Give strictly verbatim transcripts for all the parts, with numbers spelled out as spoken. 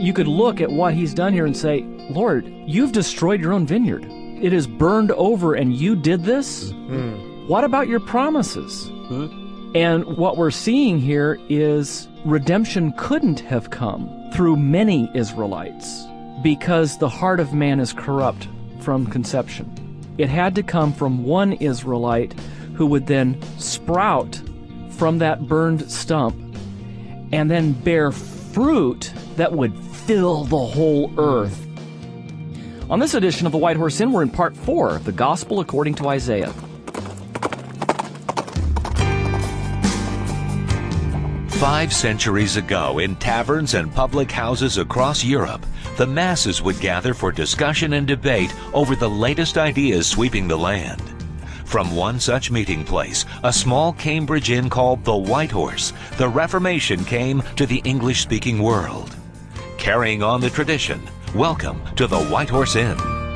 you could look at what he's done here and say, Lord, you've destroyed your own vineyard. It is burned over and you did this? Mm. What about your promises? Mm. And what we're seeing here is redemption couldn't have come through many Israelites because the heart of man is corrupt from conception. It had to come from one Israelite who would then sprout from that burned stump and then bear fruit that would fill the whole earth. On this edition of the White Horse Inn, we're in part four, the Gospel according to Isaiah. Five centuries ago, in taverns and public houses across Europe, the masses would gather for discussion and debate over the latest ideas sweeping the land. From one such meeting place, a small Cambridge inn called the White Horse, the Reformation came to the English-speaking world. Carrying on the tradition, welcome to the White Horse Inn.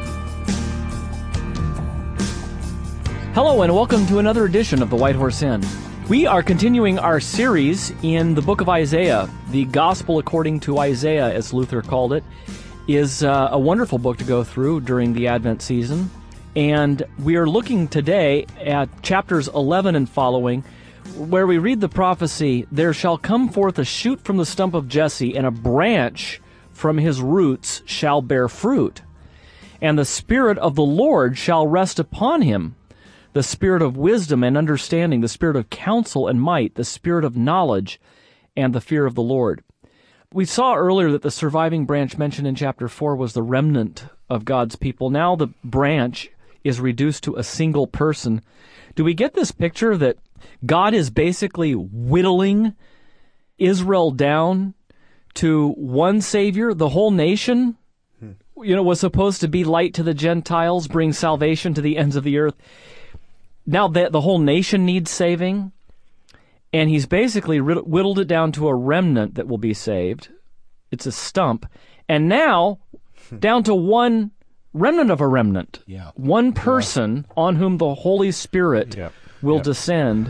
Hello and welcome to another edition of the White Horse Inn. We are continuing our series in the book of Isaiah. The Gospel according to Isaiah, as Luther called it, is uh, a wonderful book to go through during the Advent season. And we are looking today at chapters eleven and following, where we read the prophecy, "There shall come forth a shoot from the stump of Jesse, and a branch from his roots shall bear fruit. And the Spirit of the Lord shall rest upon him, the Spirit of wisdom and understanding, the Spirit of counsel and might, the Spirit of knowledge and the fear of the Lord." We saw earlier that the surviving branch mentioned in chapter four was the remnant of God's people. Now the branch is reduced to a single person. Do we get this picture that God is basically whittling Israel down to one Savior? The whole nation, you know, was supposed to be light to the Gentiles, bring salvation to the ends of the earth. Now that the whole nation needs saving, and he's basically whittled it down to a remnant that will be saved. It's a stump. And now, down to one remnant of a remnant. Yeah. One person yeah. on whom the Holy Spirit yep. will yep. descend,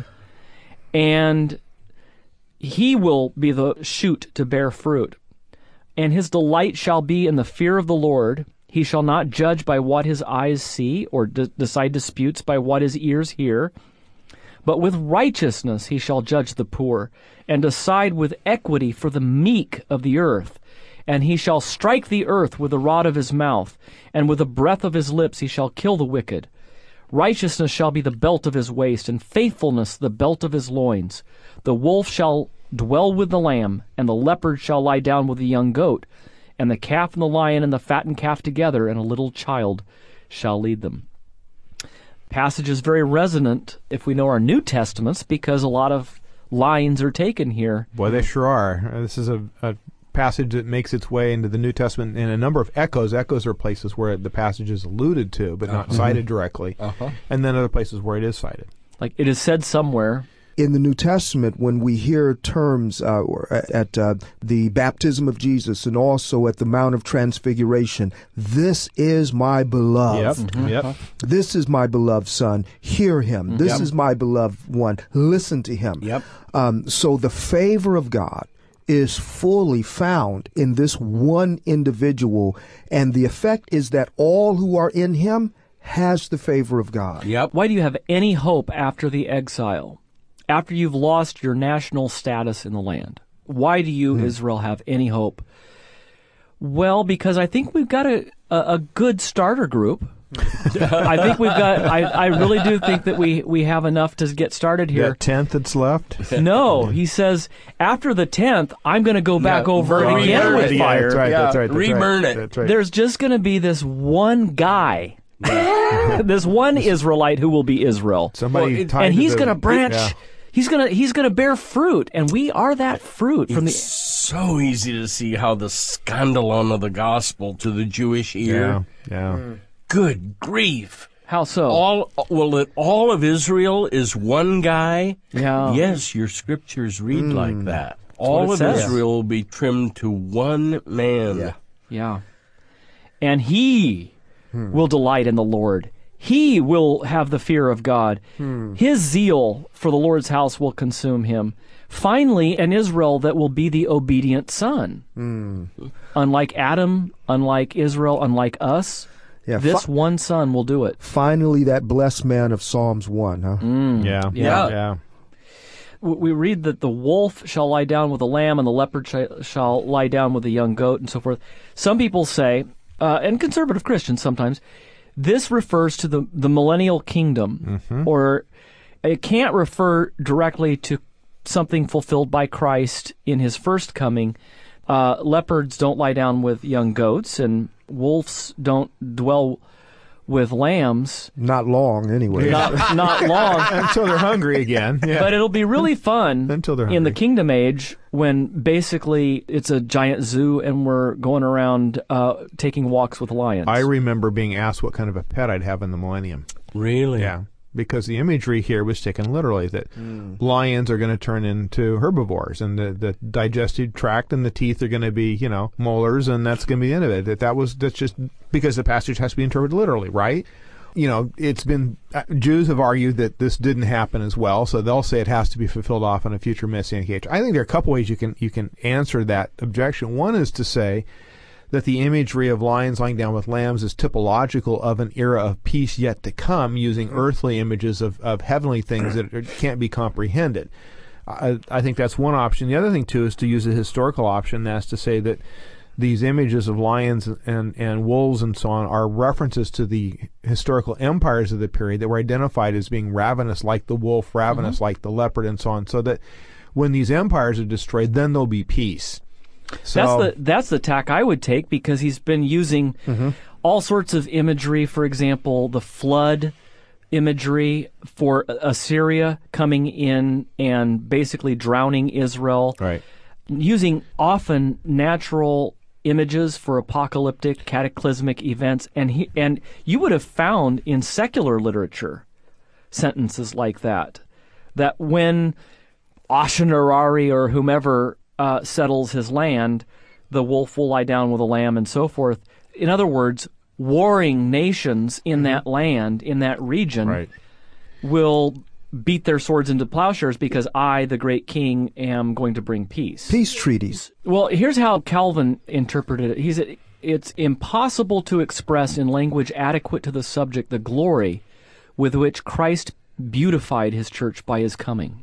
and he will be the shoot to bear fruit. And his delight shall be in the fear of the Lord. He shall not judge by what his eyes see, or de- decide disputes by what his ears hear. But with righteousness he shall judge the poor, and decide with equity for the meek of the earth. And he shall strike the earth with the rod of his mouth, and with the breath of his lips he shall kill the wicked. Righteousness shall be the belt of his waist, and faithfulness the belt of his loins. The wolf shall dwell with the lamb, and the leopard shall lie down with the young goat, and the calf and the lion and the fattened calf together, and a little child shall lead them. Passage is very resonant if we know our New Testaments, because a lot of lines are taken here. Boy, they sure are. This is a, a passage that makes its way into the New Testament in a number of echoes. Echoes are places where the passage is alluded to, but not uh-huh. cited directly. Uh-huh. And then other places where it is cited. Like it is said somewhere. In the New Testament, when we hear terms uh, at uh, the baptism of Jesus and also at the Mount of Transfiguration, "This is my beloved. Yep. Mm-hmm. Yep. This is my beloved Son. Hear him. Mm-hmm. This yep. is my beloved one. Listen to him." Yep. Um, so the favor of God is fully found in this one individual, and the effect is that all who are in him has the favor of God. Yep. Why do you have any hope after the exile? After you've lost your national status in the land, why do you, hmm. Israel, have any hope? Well, because I think we've got a, a, a good starter group. I think we've got, I, I really do think that we, we have enough to get started here. That tenth that's left? No, he says, after the tenth, I'm going to go back yeah, over it again with it. fire. That's right, yeah. that's right. That's Reburn right. it. That's right. There's just going to be this one guy. This one Israelite who will be Israel. Somebody well, it, tied and he's the, going to branch. Yeah. He's gonna he's gonna bear fruit, and we are that fruit. From it's the so easy to see how the scandalon of the gospel to the Jewish ear. Yeah, yeah. Mm. Good grief! How so? All well, that all of Israel is one guy. Yeah. Yes, your scriptures read mm. like that. All of says. Israel will be trimmed to one man. Yeah. Yeah. And he hmm. will delight in the Lord. He will have the fear of God. Hmm. His zeal for the Lord's house will consume him. Finally, an Israel that will be the obedient son. Mm. Unlike Adam, unlike Israel, unlike us, Yeah, this fi- one son will do it. Finally, that blessed man of Psalms one, huh? Mm. Yeah. Yeah. Yeah. W- We read that the wolf shall lie down with the lamb and the leopard sh- shall lie down with the young goat and so forth. Some people say, uh, and conservative Christians sometimes, this refers to the, the millennial kingdom, Mm-hmm. or it can't refer directly to something fulfilled by Christ in his first coming. Uh, leopards don't lie down with young goats, and wolves don't dwell with lambs. Not long, anyway. Not, not long. Until they're hungry again. Yeah. But it'll be really fun Until they're in the hungry. Kingdom Age when basically it's a giant zoo and we're going around uh, taking walks with lions. I remember being asked what kind of a pet I'd have in the millennium. Really? Yeah. Because the imagery here was taken literally, that lions are going to turn into herbivores, and the, the digestive tract and the teeth are going to be, you know, molars, and that's going to be the end of it. That that was that's just because the passage has to be interpreted literally, right? You know, it's been uh, Jews have argued that this didn't happen as well, so they'll say it has to be fulfilled off in a future messianic age. I think there are a couple ways you can you can answer that objection. One is to say that the imagery of lions lying down with lambs is typological of an era of peace yet to come, using earthly images of, of heavenly things that are, can't be comprehended. I, I think that's one option. The other thing, too, is to use a historical option. That's to say that these images of lions and, and wolves and so on are references to the historical empires of the period that were identified as being ravenous like the wolf, ravenous mm-hmm. like the leopard, and so on, so that when these empires are destroyed, then there'll be peace. So, that's the that's the tack I would take, because he's been using mm-hmm. all sorts of imagery. For example, the flood imagery for Assyria coming in and basically drowning Israel. Right. Using often natural images for apocalyptic, cataclysmic events, and he, and you would have found in secular literature sentences like that. That when Ashkenazari or whomever Uh, settles his land, the wolf will lie down with a lamb and so forth. In other words, warring nations in that land, in that region, right. will beat their swords into plowshares because I, the great king, am going to bring peace. Peace treaties. Well, here's how Calvin interpreted it. He said, it's impossible to express in language adequate to the subject the glory with which Christ beautified his church by his coming.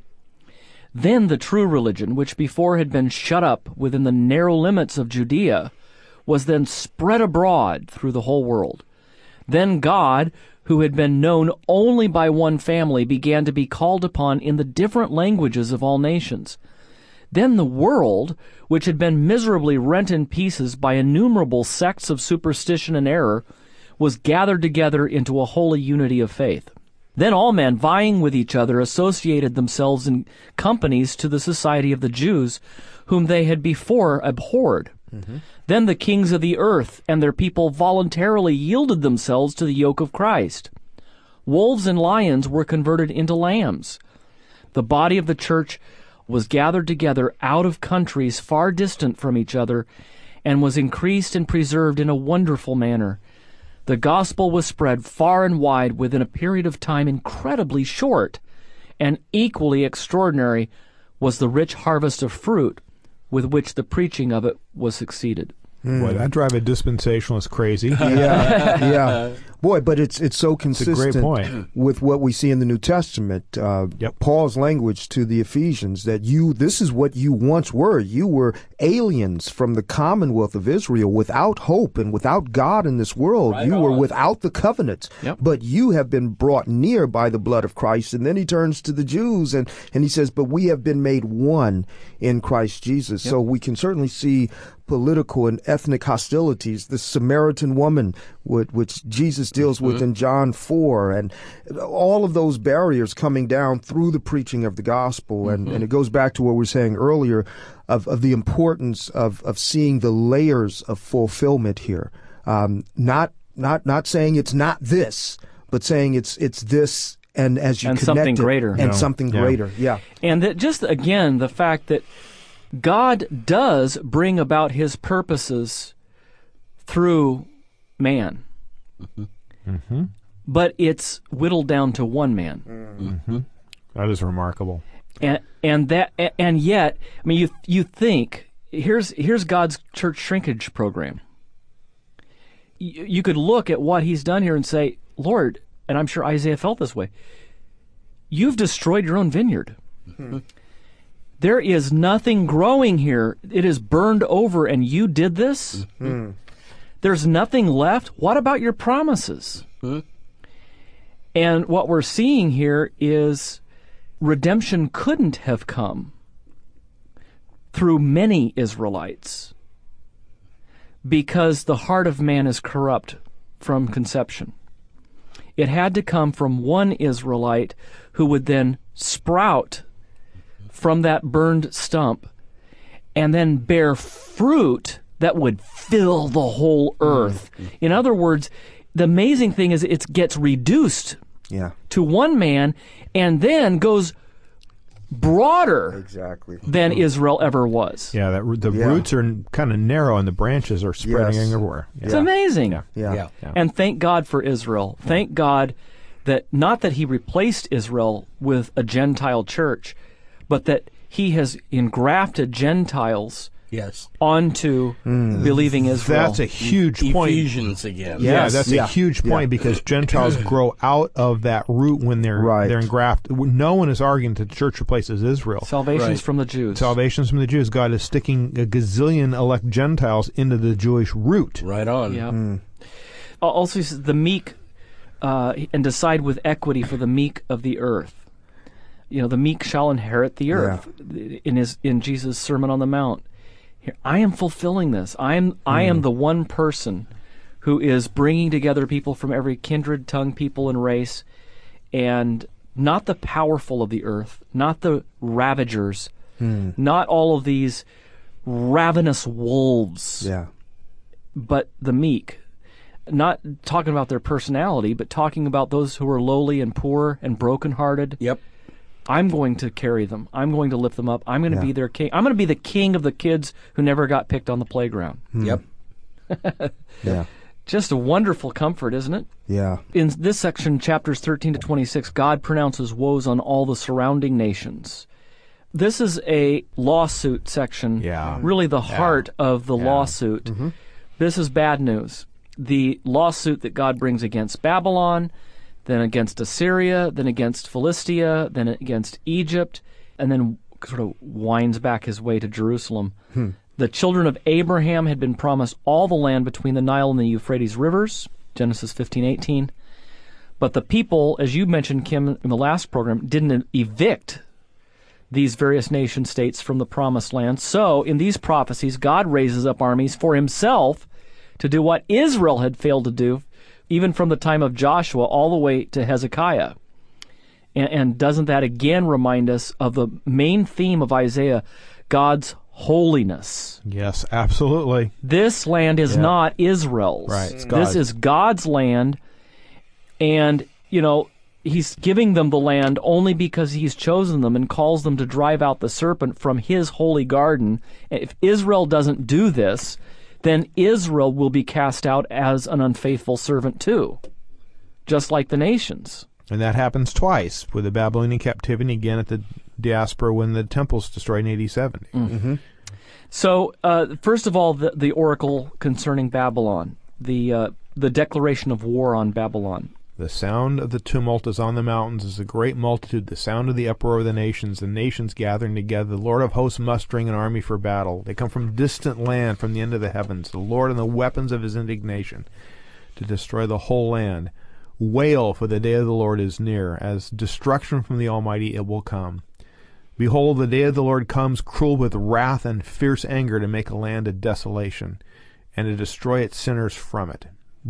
Then the true religion, which before had been shut up within the narrow limits of Judea, was then spread abroad through the whole world. Then God, who had been known only by one family, began to be called upon in the different languages of all nations. Then the world, which had been miserably rent in pieces by innumerable sects of superstition and error, was gathered together into a holy unity of faith. Then all men, vying with each other, associated themselves in companies to the society of the Jews, whom they had before abhorred. Mm-hmm. Then the kings of the earth and their people voluntarily yielded themselves to the yoke of Christ. Wolves and lions were converted into lambs. The body of the church was gathered together out of countries far distant from each other, and was increased and preserved in a wonderful manner. The gospel was spread far and wide within a period of time incredibly short, and equally extraordinary was the rich harvest of fruit with which the preaching of it was succeeded. Mm. Boy, that drive a dispensationalist crazy. Yeah, yeah. Boy, but it's it's so consistent it's a great point. with what we see in the New Testament. Uh, yep. Paul's language to the Ephesians, that you, this is what you once were. You were aliens from the commonwealth of Israel, without hope and without God in this world. Right you on. were without the covenants. Yep. But you have been brought near by the blood of Christ. And then he turns to the Jews and, and he says, but we have been made one in Christ Jesus. Yep. So we can certainly see political and ethnic hostilities. The Samaritan woman, which Jesus deals with in John four, and all of those barriers coming down through the preaching of the gospel. And, mm-hmm. and it goes back to what we were saying earlier of, of the importance of, of seeing the layers of fulfillment here. Um, not not not saying it's not this, but saying it's it's this, and as you and connect something it, greater. and No. something Yeah. greater. Yeah. And that just, again, the fact that God does bring about his purposes through man. Mm-hmm. But it's whittled down to one man. Mm-hmm. That is remarkable. And and that and yet, I mean, you you think here's here's God's church shrinkage program. You, you could look at what He's done here and say, Lord, and I'm sure Isaiah felt this way. You've destroyed your own vineyard. Mm-hmm. There is nothing growing here. It is burned over, and you did this? Mm-hmm. There's nothing left? What about your promises? Mm-hmm. And what we're seeing here is redemption couldn't have come through many Israelites because the heart of man is corrupt from conception. It had to come from one Israelite who would then sprout from that burned stump and then bear fruit that would fill the whole earth. Mm-hmm. In other words, the amazing thing is it gets reduced yeah. to one man and then goes broader exactly. than Israel ever was. Yeah, that the yeah. roots are kind of narrow and the branches are spreading yes. everywhere. Yeah. It's amazing. Yeah. Yeah. Yeah. Yeah. And thank God for Israel. Thank God that not that He replaced Israel with a Gentile church, but that He has engrafted Gentiles Yes. onto mm. believing Israel. That's a huge e- point. Ephesians again. Yeah, Yes. that's Yeah. a huge point Yeah. because Gentiles grow out of that root when they're Right. they're engrafted. No one is arguing that the church replaces Israel. Salvation's Right. from the Jews. Salvation's from the Jews. God is sticking a gazillion elect Gentiles into the Jewish root. Right on. Yeah. Mm. Also, he says the meek, uh, and decide with equity for the meek of the earth. You know, the meek shall inherit the earth. In his in Jesus' Sermon on the Mount. Here, I am fulfilling this. I am I am the one person who is bringing together people from every kindred, tongue, people, and race, and not the powerful of the earth, not the ravagers, Mm. not all of these ravenous wolves, Yeah. but the meek. Not talking about their personality, but talking about those who are lowly and poor and brokenhearted. Yep. I'm going to carry them. I'm going to lift them up. I'm going to Yeah. be their king. I'm going to be the king of the kids who never got picked on the playground. Yep. Yeah. Just a wonderful comfort, isn't it? Yeah. In this section, chapters thirteen to twenty-six, God pronounces woes on all the surrounding nations. This is a lawsuit section, Yeah. really the heart of the Yeah. lawsuit. Mm-hmm. This is bad news. The lawsuit that God brings against Babylon, then against Assyria, then against Philistia, then against Egypt, and then sort of winds back his way to Jerusalem. Hmm. The children of Abraham had been promised all the land between the Nile and the Euphrates rivers, Genesis fifteen eighteen. But the people, as you mentioned, Kim, in the last program, didn't evict these various nation states from the promised land. So, in these prophecies, God raises up armies for himself to do what Israel had failed to do, even from the time of Joshua all the way to Hezekiah. And, and doesn't that again remind us of the main theme of Isaiah, God's holiness? Yes, absolutely. This land is Yeah. not Israel's. Right, it's This God's. is God's land, and, you know, he's giving them the land only because he's chosen them and calls them to drive out the serpent from his holy garden. And if Israel doesn't do this, then Israel will be cast out as an unfaithful servant too, just like the nations. And that happens twice with the Babylonian captivity, again at the diaspora when the temple's destroyed in A D seventy. Mm-hmm. So, uh, first of all, the, the oracle concerning Babylon, the uh, the declaration of war on Babylon. The sound of the tumult is on the mountains, is a great multitude, the sound of the uproar of the nations, the nations gathering together, the Lord of hosts mustering an army for battle. They come from distant land, from the end of the heavens, the Lord and the weapons of his indignation, to destroy the whole land. Wail, for the day of the Lord is near. As destruction from the Almighty it will come. Behold, the day of the Lord comes, cruel with wrath and fierce anger, to make a land a desolation, and to destroy its sinners from it.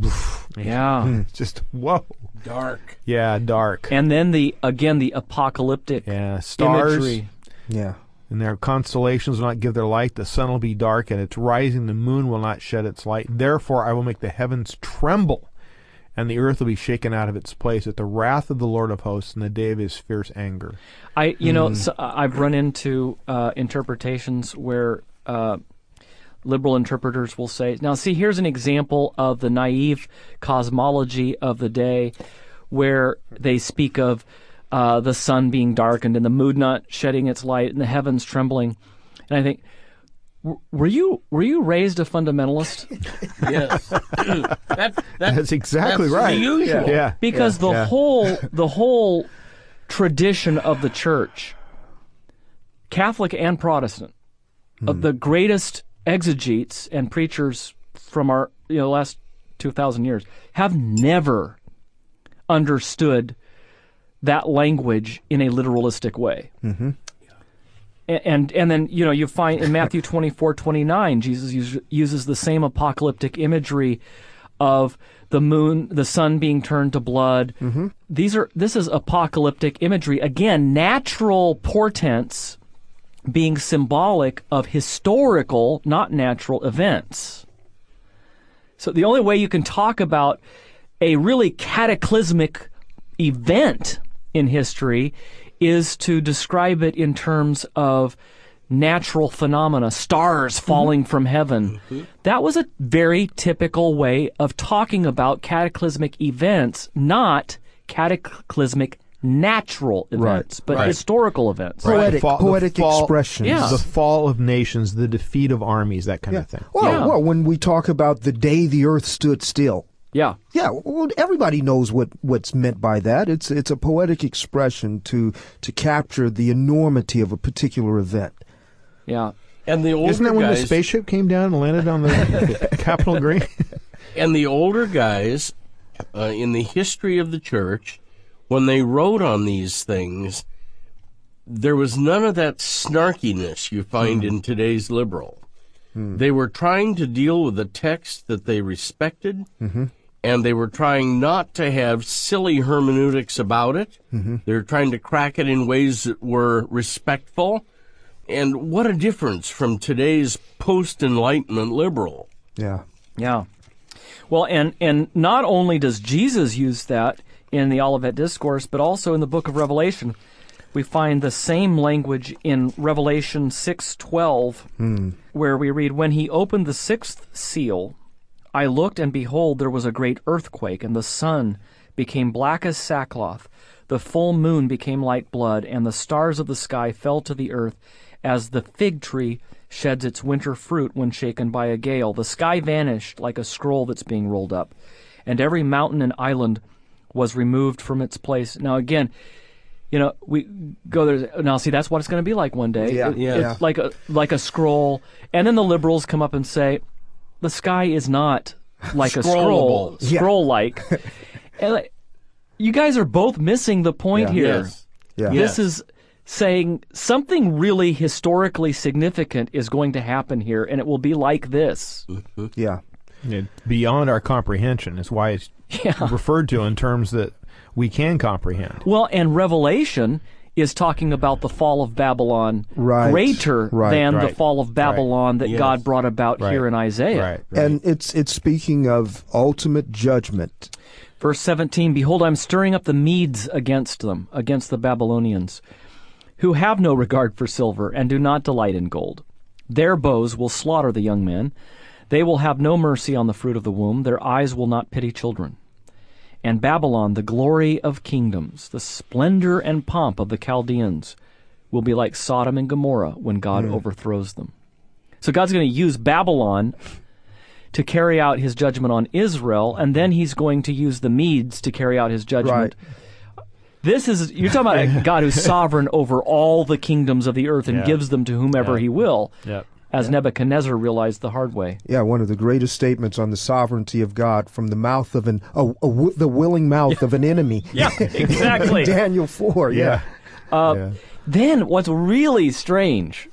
Yeah. It's just, whoa. Dark. Yeah, dark. And then the again the apocalyptic Yeah, stars imagery. Yeah. and their constellations will not give their light. The sun will be dark, and its rising the moon will not shed its light. Therefore I will make the heavens tremble, and the earth will be shaken out of its place at the wrath of the Lord of hosts in the day of his fierce anger. I you know so I've run into uh, interpretations where uh, liberal interpreters will say, now see, here's an example of the naive cosmology of the day, where they speak of uh, the sun being darkened and the moon not shedding its light and the heavens trembling. And I think, w- were you were you raised a fundamentalist? Yes. that, that, That's exactly that's right. The usual. Yeah. Because the Yeah. whole the whole tradition of the church, Catholic and Protestant, of the greatest exegetes and preachers from our you know last two thousand years have never understood that language in a literalistic way. Mm-hmm. And and then you know you find in Matthew twenty-four twenty-nine, Jesus use, uses the same apocalyptic imagery of the moon, the sun being turned to blood. Mm-hmm. These are this is apocalyptic imagery, again, natural portents being symbolic of historical, not natural events. So the only way you can talk about a really cataclysmic event in history is to describe it in terms of natural phenomena, stars falling mm-hmm. from heaven. Mm-hmm. That was a very typical way of talking about cataclysmic events, not cataclysmic natural events, right. but right. historical events. Poetic, The fall- the poetic fall- expressions. Yeah. The fall of nations, the defeat of armies, that kind Yeah. of thing. Well, Yeah. well, when we talk about the day the earth stood still, Yeah. yeah, well, everybody knows what, what's meant by that. It's it's a poetic expression to to capture the enormity of a particular event. Yeah. And the older Isn't that when guys, the spaceship came down and landed on the Capitol Green? and the older guys uh, in the history of the church, when they wrote on these things, there was none of that snarkiness you find Hmm. in today's liberal. Hmm. They were trying to deal with a text that they respected, Mm-hmm. and they were trying not to have silly hermeneutics about it. Mm-hmm. They were trying to crack it in ways that were respectful. And what a difference from today's post-Enlightenment liberal. Yeah. Yeah. Well, and, and not only does Jesus use that in the Olivet Discourse, but also in the book of Revelation. We find the same language in Revelation six twelve, Hmm. where we read, "When he opened the sixth seal, I looked, and behold, there was a great earthquake, and the sun became black as sackcloth. The full moon became like blood, and the stars of the sky fell to the earth, as the fig tree sheds its winter fruit when shaken by a gale. The sky vanished like a scroll that's being rolled up, and every mountain and island was removed from its place." Now, again, you know, we go there now. See, that's what it's going to be like one day. Yeah, It- yeah. it's like a like a scroll, and then the liberals come up and say, "The sky is not like a scroll, Scrollable. Yeah. scroll-like." And like, you guys are both missing the point Yeah. here. Yes. Yeah. This is saying something really historically significant is going to happen here, and it will be like this. Yeah. It's beyond our comprehension. Is why it's Yeah. referred to in terms that we can comprehend. Well, and Revelation is talking about the fall of Babylon Right. greater Right. than the Right. fall of Babylon that Yes. God brought about Right. here in Isaiah. Right. right. And it's it's speaking of ultimate judgment. Verse seventeen, "Behold, I'm stirring up the Medes against them, against the Babylonians, who have no regard for silver and do not delight in gold. Their bows will slaughter the young men. They will have no mercy on the fruit of the womb. Their eyes will not pity children. And Babylon, the glory of kingdoms, the splendor and pomp of the Chaldeans, will be like Sodom and Gomorrah when God overthrows them." So God's going to use Babylon to carry out his judgment on Israel, and then he's going to use the Medes to carry out his judgment. This is, you're talking about a God who's sovereign over all the kingdoms of the earth and Yeah. gives them to whomever Yeah. he will, Yep. as Nebuchadnezzar realized the hard way. Yeah, one of the greatest statements on the sovereignty of God from the mouth of an a, a w- the willing mouth of an enemy. Yeah, exactly. Daniel four. Yeah. Uh, Yeah. Then what's really strange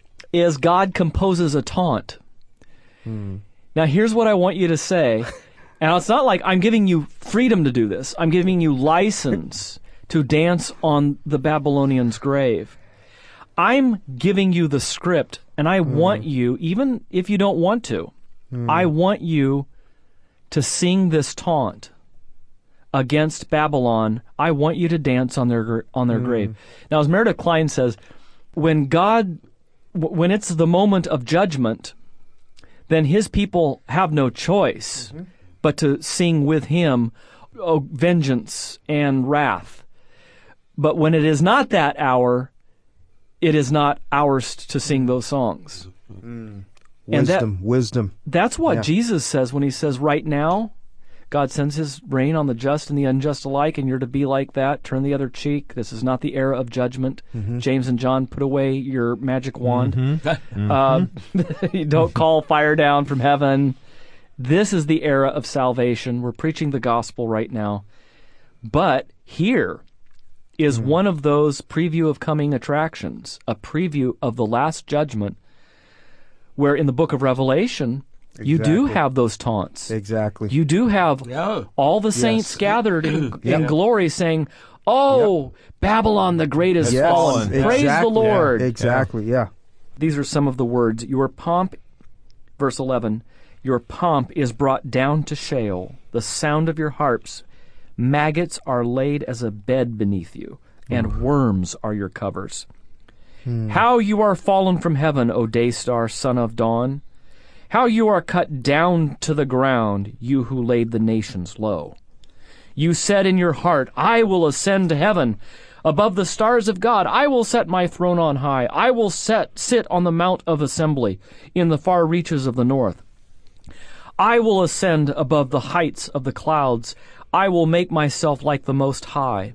is God composes a taunt. Now here's what I want you to say. And it's not like I'm giving you freedom to do this. I'm giving you license to dance on the Babylonians' grave. I'm giving you the script, and I want you, even if you don't want to, I want you to sing this taunt against Babylon. I want you to dance on their gr- on their grave. Now, as Meredith Klein says, when God, w- when it's the moment of judgment, then his people have no choice but to sing with him, oh, vengeance and wrath. But when it is not that hour, it is not ours to sing those songs. Mm. And that- Wisdom, wisdom. That's what Yeah. Jesus says when he says, right now, God sends his rain on the just and the unjust alike, and you're to be like that. Turn the other cheek. This is not the era of judgment. Mm-hmm. James and John, put away your magic wand. Mm-hmm. Uh, you don't call fire down from heaven. This is the era of salvation. We're preaching the gospel right now. But here is Mm-hmm. one of those preview of coming attractions, a preview of the last judgment, where in the book of Revelation, you do Exactly. have those taunts. Exactly. You do have Yeah. all the saints Yes. gathered in, in glory saying, oh, Babylon the Great is Yes, fallen. Praise exactly. the Lord. Exactly, yeah. These are some of the words. Your pomp, verse eleven, your pomp is brought down to Sheol. The sound of your harps, maggots are laid as a bed beneath you, and worms are your covers. How you are fallen from heaven, O day star, son of dawn! How you are cut down to the ground, you who laid the nations low. You said in your heart, I will ascend to heaven. Above the stars of God, I will set my throne on high. I will set, sit on the mount of assembly in the far reaches of the north. I will ascend above the heights of the clouds. I will make myself like the Most High.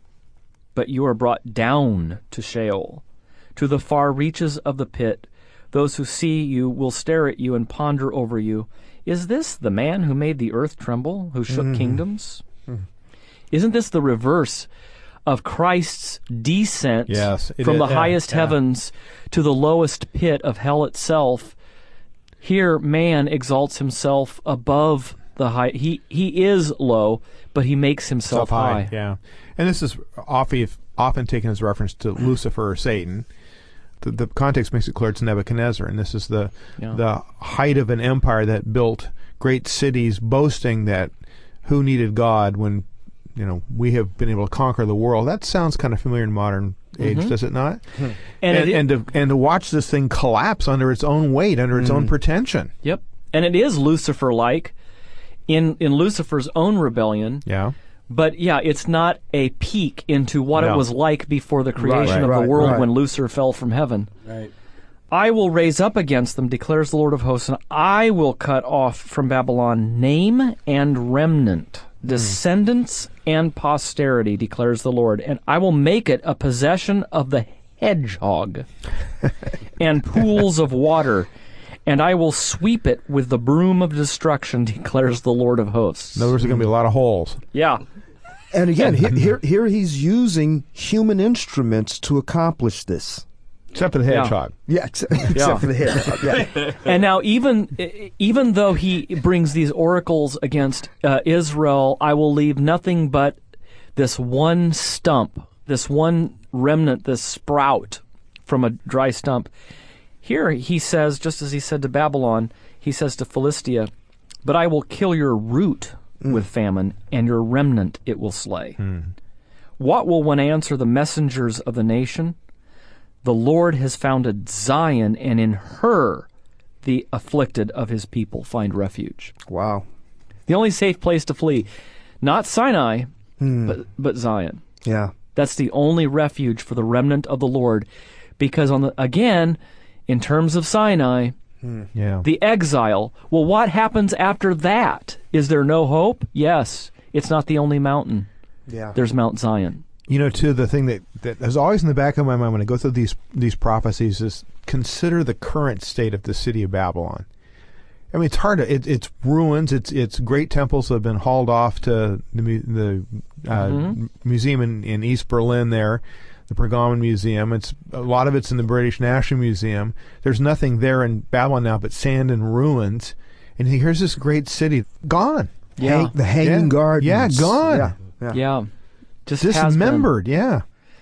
But you are brought down to Sheol, to the far reaches of the pit. Those who see you will stare at you and ponder over you. Is this the man who made the earth tremble, who shook Mm-hmm. kingdoms? Isn't this the reverse of Christ's descent Yes, it from is. the Yeah, highest yeah. heavens to the lowest pit of hell itself? Here, man exalts himself above the high. He he is low, but he makes himself Self high. high. Yeah. And this is often, often taken as reference to Lucifer or Satan. The, the context makes it clear it's Nebuchadnezzar, and this is the Yeah. the height of an empire that built great cities, boasting that who needed God when, you know, we have been able to conquer the world. That sounds kind of familiar in modern age, does it not? And, And, it, and, to, and to watch this thing collapse under its own weight, under its own pretension. yep, and it is Lucifer-like in in Lucifer's own rebellion. Yeah. But yeah, it's not a peek into what it No. was like before the creation Right. of Right, the world right. when Lucifer fell from heaven. Right. I will raise up against them, declares the Lord of hosts, and I will cut off from Babylon name and remnant, descendants and posterity, declares the Lord, and I will make it a possession of the hedgehog and pools of water, and I will sweep it with the broom of destruction, declares the Lord of hosts. In other words, there's going to be a lot of holes. Yeah. And again, here, here, here he's using human instruments to accomplish this. Except for the Yeah. hedgehog. Yeah, except, except Yeah. for the hedgehog. Yeah. And now, even even though he brings these oracles against uh, Israel, I will leave nothing but this one stump, this one remnant, this sprout from a dry stump. Here he says, just as he said to Babylon, he says to Philistia, but I will kill your root with famine, and your remnant it will slay. What will one answer the messengers of the nation? The Lord has founded Zion, and in her the afflicted of his people find refuge. Wow. The only safe place to flee, not Sinai, but, but Zion. Yeah. That's the only refuge for the remnant of the Lord, because on the again, in terms of Sinai, Yeah. the exile. Well, what happens after that? Is there no hope? Yes. It's not the only mountain. Yeah. There's Mount Zion. You know, too, the thing that, that is always in the back of my mind when I go through these these prophecies is consider the current state of the city of Babylon. I mean, it's hard to, it, it's ruins, it's it's great temples have been hauled off to the, mu- the uh, Mhm. museum in, in East Berlin there, the Pergamon Museum. It's a lot of it's in the British National Museum. There's nothing there in Babylon now but sand and ruins. And here's this great city gone. Yeah. Hang, the hanging Yeah. gardens. Yeah, gone. Yeah. yeah. Yeah. Just has been. Dismembered, yeah.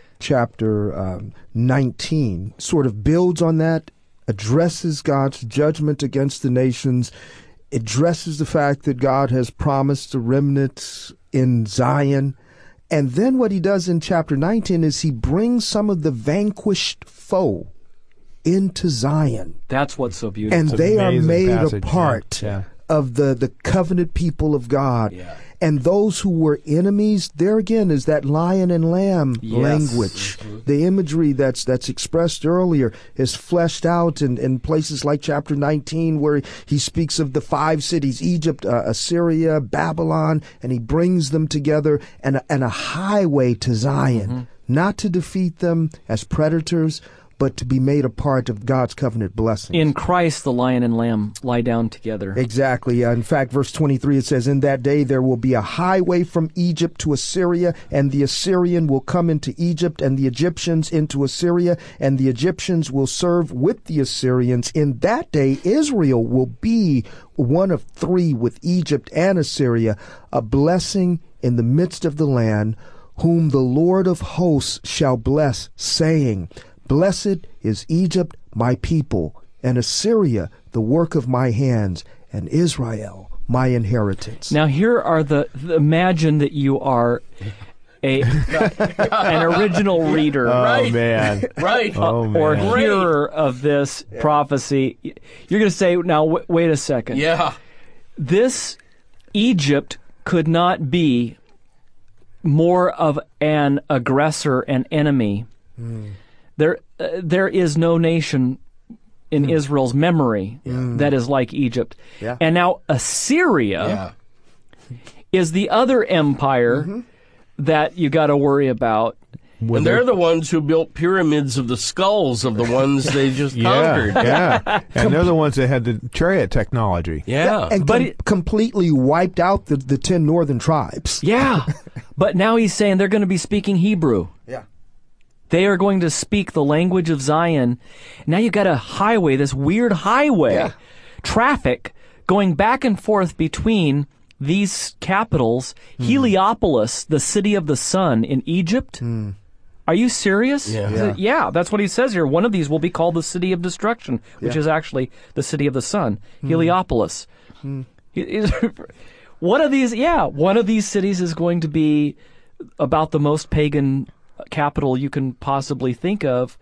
Chapter um, nineteen sort of builds on that, addresses God's judgment against the nations, addresses the fact that God has promised a remnant in Zion. And then what he does in chapter nineteen is he brings some of the vanquished foe into Zion. That's what's so beautiful. And It's they are amazing made passage, a part yeah. of the, the covenant people of God. Yeah. And those who were enemies, there again is that lion and lamb Yes. language. Mm-hmm. The imagery that's that's expressed earlier is fleshed out in, in places like chapter nineteen, where he speaks of the five cities, Egypt, uh, Assyria, Babylon, and he brings them together and, a- and a highway to Zion, mm-hmm. not to defeat them as predators, but to be made a part of God's covenant blessings. In Christ, the lion and lamb lie down together. Exactly. Uh, in fact, verse twenty-three, it says, "In that day there will be a highway from Egypt to Assyria, and the Assyrian will come into Egypt, and the Egyptians into Assyria, and the Egyptians will serve with the Assyrians. In that day Israel will be one of three with Egypt and Assyria, a blessing in the midst of the land, whom the Lord of hosts shall bless, saying, Blessed is Egypt, my people, and Assyria, the work of my hands, and Israel, my inheritance." Now, here are the, the imagine that you are a an original reader, Oh, Right. man. Right. Oh, man. or Great. hearer of this prophecy. You're going to say, "Now, w- wait a second. Yeah. This Egypt could not be more of an aggressor and enemy." There, uh, there is no nation in Israel's memory that is like Egypt. Yeah. And now Assyria Yeah. is the other empire that you got to worry about. And they're the ones who built pyramids of the skulls of the ones they just Yeah, conquered. yeah. And they're the ones that had the chariot technology. Yeah. And But com- it- completely wiped out the, the ten northern tribes. Yeah. But now he's saying they're going to be speaking Hebrew. Yeah. They are going to speak the language of Zion. Now you've got a highway, this weird highway, Yeah. traffic going back and forth between these capitals. Heliopolis, the city of the sun in Egypt. Are you serious? Yeah. Is it- yeah, that's what he says here. One of these will be called the city of destruction, which Yeah. is actually the city of the sun, Heliopolis. He- is- One of these, yeah, one of these cities is going to be about the most pagan capital you can possibly think of.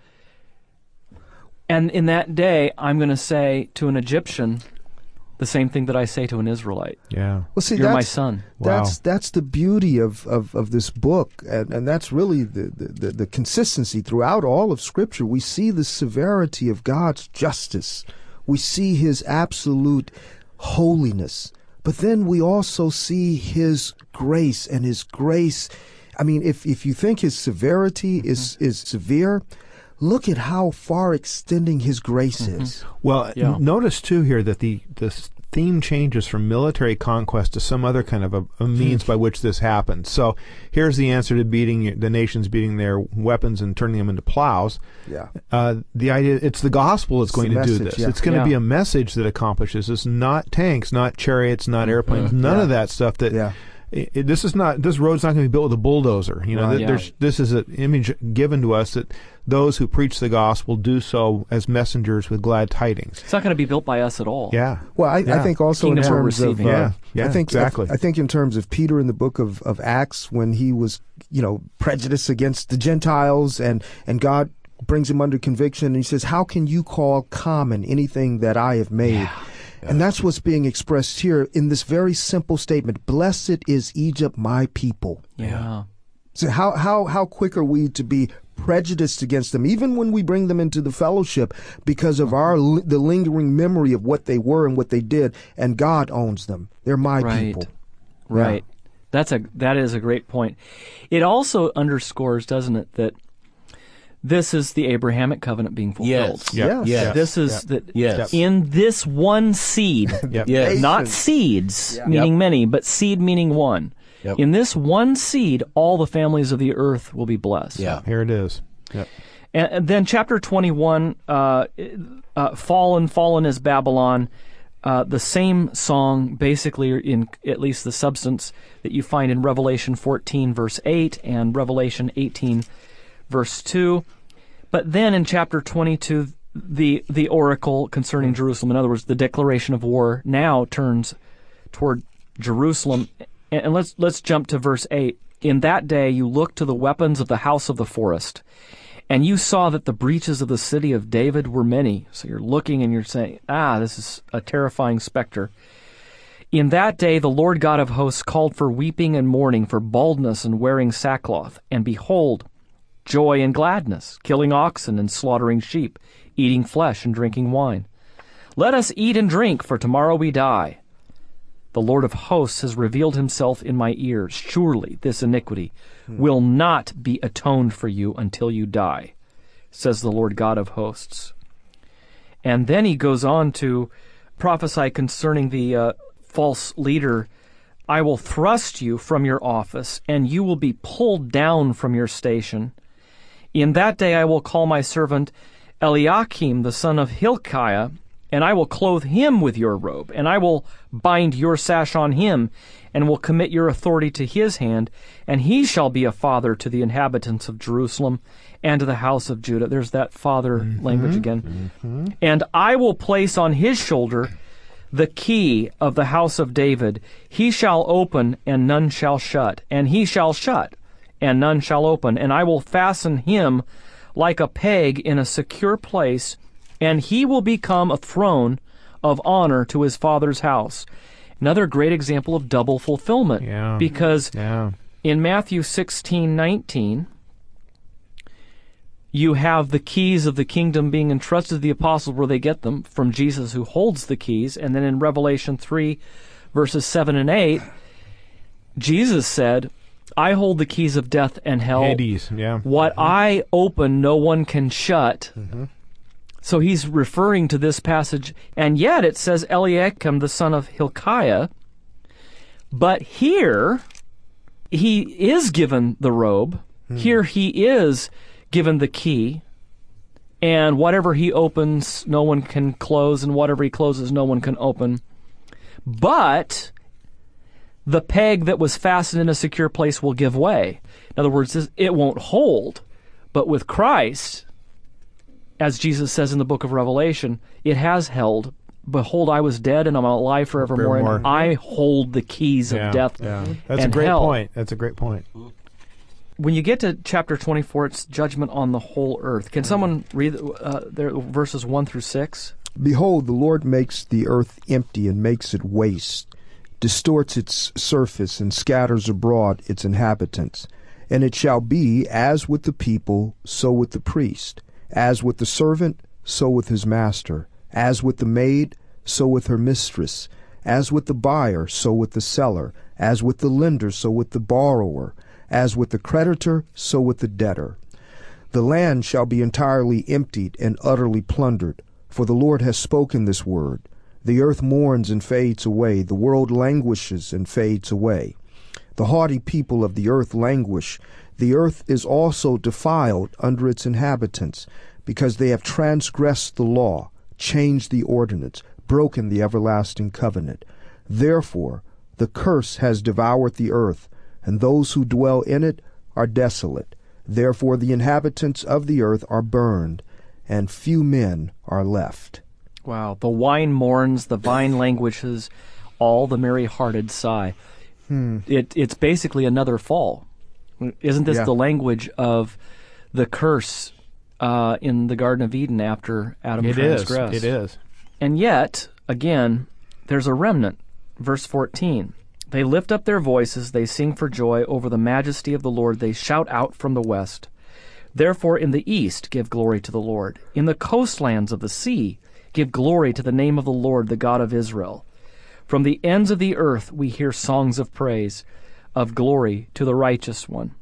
And in that day, I'm going to say to an Egyptian the same thing that I say to an Israelite. Yeah. Well, see, You're that's, my son. That's Wow. that's the beauty of, of, of this book, and, and that's really the, the, the, the consistency throughout all of Scripture. We see the severity of God's justice. We see His absolute holiness. But then we also see His grace, and His grace, I mean, if, if you think His severity is, is severe, look at how far extending His grace is. Well, Yeah. n- notice too here that the the theme changes from military conquest to some other kind of a, a means by which this happens. So here's the answer to beating the nations, beating their weapons and turning them into plows. Yeah. Uh, the idea it's the gospel that's It's going the to do message, this. yeah. It's going to Yeah. be a message that accomplishes this, not tanks, not chariots, not airplanes, none Yeah. of that stuff. That Yeah. it, it- this is not. This road's not going to be built with a bulldozer. You know, Right. th- there's this is an image given to us that those who preach the gospel do so as messengers with glad tidings. It's not going to be built by us at all. Yeah. Well, I, I Yeah. think also in Kingdom we're terms of receiving. uh, Yeah, yeah, I think exactly. I, I think in terms of Peter in the book of, of Acts, when he was, you know, prejudiced against the Gentiles, and and God brings him under conviction, and He says, "How can you call common anything that I have made?" And that's what's being expressed here in this very simple statement: "Blessed is Egypt, my people." Yeah. So how how how quick are we to be prejudiced against them, even when we bring them into the fellowship, because of our li- the lingering memory of what they were and what they did, and God owns them. They're my Right. people. Right. That's a that is a great point. It also underscores, doesn't it, that this is the Abrahamic covenant being fulfilled. Yes. Yeah. Yes. Yes. This is Yep. that Yes. in this one seed, Yep. Yes. not seeds Yeah. meaning Yep. many, but seed meaning one. Yep. In this one seed, all the families of the earth will be blessed. Yeah. Here it is. Yep. And, and then chapter twenty-one, uh, uh, fallen, fallen is Babylon. Uh, the same song, basically, in at least the substance that you find in Revelation fourteen, verse eight, and Revelation eighteen, verse two. But then in chapter twenty-two, the the oracle concerning Jerusalem, in other words, the declaration of war, now turns toward Jerusalem. And, and let's let's jump to verse eight. In that day you looked to the weapons of the house of the forest, and you saw that the breaches of the city of David were many. So you're looking and you're saying, ah, this is a terrifying specter. In that day the Lord God of hosts called for weeping and mourning, for baldness and wearing sackcloth. And behold, joy and gladness, killing oxen and slaughtering sheep, eating flesh and drinking wine. Let us eat and drink, for tomorrow we die. The Lord of hosts has revealed himself in my ears. Surely this iniquity will not be atoned for you until you die, says the Lord God of hosts. And then he goes on to prophesy concerning the uh, false leader. I will thrust you from your office, and you will be pulled down from your station. In that day I will call my servant Eliakim, the son of Hilkiah, and I will clothe him with your robe, and I will bind your sash on him, and will commit your authority to his hand, and he shall be a father to the inhabitants of Jerusalem and to the house of Judah. There's that father mm-hmm. language again. Mm-hmm. And I will place on his shoulder the key of the house of David. He shall open, and none shall shut, and he shall shut, and none shall open. And I will fasten him like a peg in a secure place, and he will become a throne of honor to his father's house. Another great example of double fulfillment. Yeah. Because yeah. in Matthew sixteen nineteen, you have the keys of the kingdom being entrusted to the apostles where they get them from Jesus who holds the keys. And then in Revelation three, verses seven and eight, Jesus said, I hold the keys of death and hell. Hades, yeah. What mm-hmm. I open, no one can shut. Mm-hmm. So he's referring to this passage, and yet it says Eliakim, the son of Hilkiah. But here, he is given the robe. Hmm. Here he is given the key. And whatever he opens, no one can close, and whatever he closes, no one can open. But the peg that was fastened in a secure place will give way. In other words, it won't hold. But with Christ, as Jesus says in the book of Revelation, it has held. Behold, I was dead, and I'm alive forevermore, Forevermore. and I hold the keys yeah, of death yeah. That's and a great hell. point. That's a great point. When you get to chapter twenty-four, it's judgment on the whole earth. Can someone read uh, there, verses one through six? Behold, the Lord makes the earth empty and makes it waste, distorts its surface and scatters abroad its inhabitants. And it shall be as with the people, so with the priest. As with the servant, so with his master. As with the maid, so with her mistress. As with the buyer, so with the seller. As with the lender, so with the borrower. As with the creditor, so with the debtor. The land shall be entirely emptied and utterly plundered, for the Lord has spoken this word. The earth mourns and fades away. The world languishes and fades away. The haughty people of the earth languish. The earth is also defiled under its inhabitants, because they have transgressed the law, changed the ordinance, broken the everlasting covenant. Therefore the curse has devoured the earth, and those who dwell in it are desolate. Therefore the inhabitants of the earth are burned, and few men are left. Wow. The wine mourns, the vine languishes, all the merry-hearted sigh. Hmm. It, it's basically another fall. Isn't this yeah. the language of the curse uh, in the Garden of Eden after Adam it transgressed? Is. It is. And yet, again, there's a remnant. Verse fourteen. They lift up their voices, they sing for joy over the majesty of the Lord, they shout out from the west. Therefore in the east give glory to the Lord. In the coastlands of the sea give glory to the name of the Lord, the God of Israel. From the ends of the earth we hear songs of praise, of glory to the righteous one.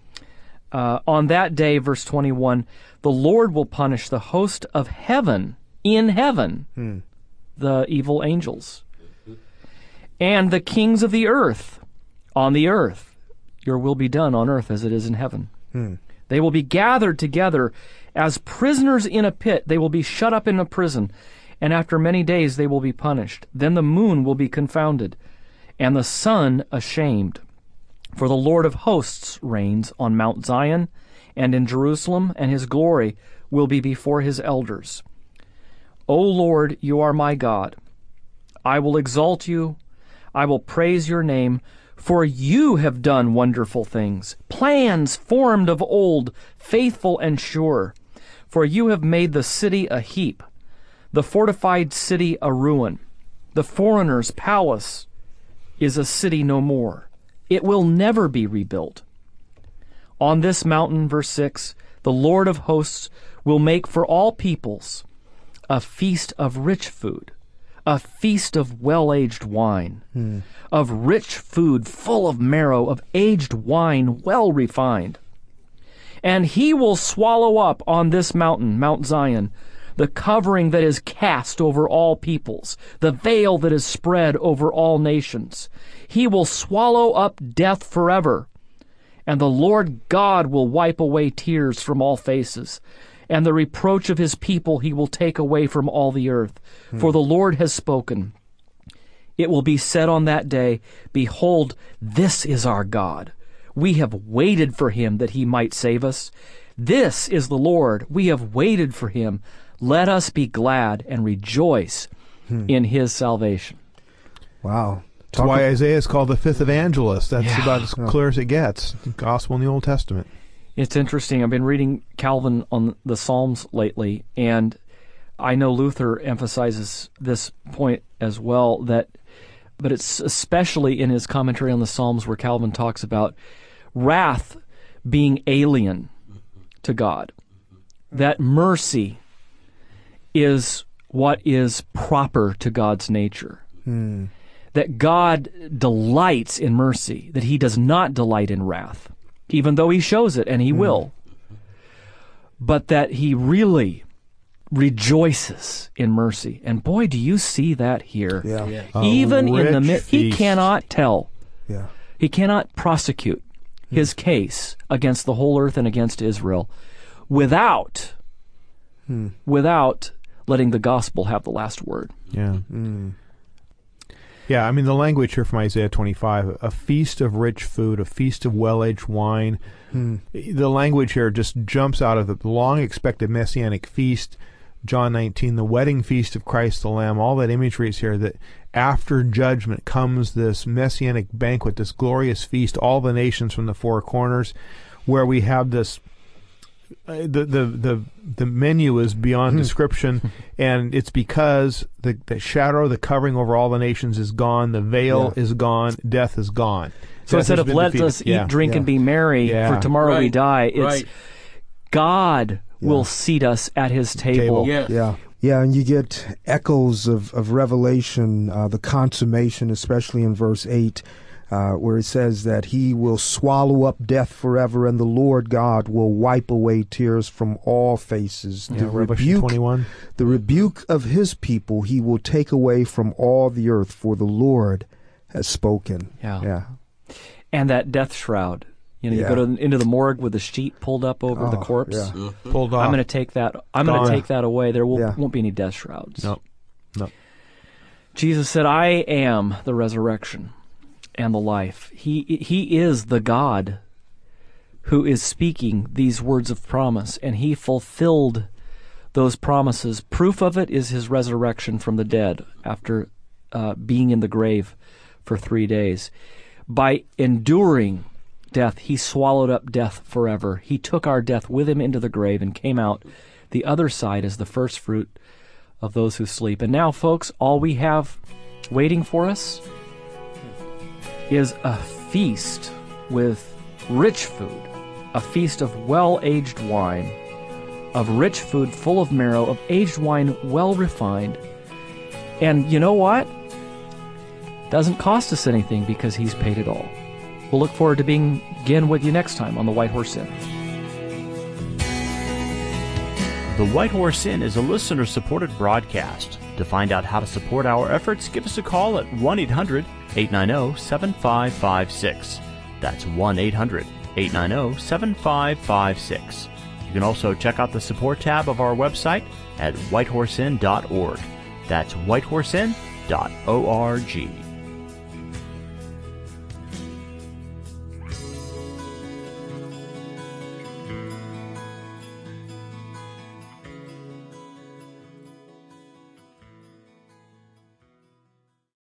Uh, on that day, verse twenty-one, the Lord will punish the host of heaven, in heaven, hmm. the evil angels, and the kings of the earth, on the earth. Your will be done on earth as it is in heaven. Hmm. They will be gathered together as prisoners in a pit. They will be shut up in a prison, and after many days they will be punished. Then the moon will be confounded, and the sun ashamed. For the Lord of hosts reigns on Mount Zion and in Jerusalem, and his glory will be before his elders. O Lord, you are my God. I will exalt you. I will praise your name, for you have done wonderful things, plans formed of old, faithful and sure. For you have made the city a heap, the fortified city a ruin, the foreigner's palace is a city no more. It will never be rebuilt. On this mountain, verse six, the Lord of hosts will make for all peoples a feast of rich food, a feast of well-aged wine, hmm. of rich food full of marrow, of aged wine well refined. And he will swallow up on this mountain, Mount Zion, the covering that is cast over all peoples, the veil that is spread over all nations. He will swallow up death forever, and the Lord God will wipe away tears from all faces, and the reproach of his people he will take away from all the earth. Hmm. For the Lord has spoken. It will be said on that day, Behold, this is our God. We have waited for him that he might save us. This is the Lord. We have waited for him. Let us be glad and rejoice hmm. in his salvation. Wow. That's Talk why of... Isaiah is called the fifth evangelist. That's yeah. about as clear as it gets. The gospel in the Old Testament. It's interesting. I've been reading Calvin on the Psalms lately, and I know Luther emphasizes this point as well, that, but it's especially in his commentary on the Psalms where Calvin talks about wrath being alien to God, that mercy is what is proper to God's nature, hmm. that God delights in mercy, that he does not delight in wrath, even though he shows it, and he hmm. will, but that he really rejoices in mercy. And boy, do you see that here. Yeah. Yeah. Even in the midst, he cannot tell. Yeah. He cannot prosecute hmm. his case against the whole earth and against Israel without, hmm. without letting the gospel have the last word. Yeah. Mm. Yeah, I mean, the language here from Isaiah twenty-five, a feast of rich food, a feast of well-aged wine. Hmm. The language here just jumps out of the long-expected messianic feast. John nineteen, the wedding feast of Christ the Lamb, all that imagery is here, that after judgment comes this messianic banquet, this glorious feast, all the nations from the four corners, where we have this Uh, the, the the the menu is beyond description, and it's because the, the shadow, the covering over all the nations is gone, the veil yeah. is gone, death is gone. So death instead of let defeated. us eat, yeah. drink, yeah. and be merry, yeah. for tomorrow right. we die, it's right. God yeah. will seat us at his table. table. Yes. Yeah. Yeah, and you get echoes of, of Revelation, uh, the consummation, especially in verse eight, Uh, where it says that he will swallow up death forever, and the Lord God will wipe away tears from all faces. Yeah, the Revelation rebuke, twenty-one. The rebuke of his people he will take away from all the earth, for the Lord has spoken. Yeah. Yeah. And that death shroud. You know, Yeah. you go to, into the morgue with the sheet pulled up over Oh, the corpse. yeah. Mm-hmm. Pulled off. I'm going to take that. I'm going to Gone. take that away. There will, Yeah. won't be any death shrouds. No. No. Jesus said, "I am the resurrection and the life." He he is the God who is speaking these words of promise, and he fulfilled those promises. Proof of it is his resurrection from the dead after uh, being in the grave for three days. By enduring death, he swallowed up death forever. He took our death with him into the grave and came out the other side as the first fruit of those who sleep. And now, folks, all we have waiting for us is a feast with rich food, a feast of well-aged wine, of rich food full of marrow, of aged wine well refined. And you know what? Doesn't cost us anything because he's paid it all. We'll look forward to being again with you next time on The White Horse Inn. The White Horse Inn is a listener-supported broadcast. To find out how to support our efforts, give us a call at one eight hundred eight nine zero seven five five six. That's one eight hundred eight nine zero seven five five six. You can also check out the support tab of our website at white horse inn dot org. That's white horse inn dot org.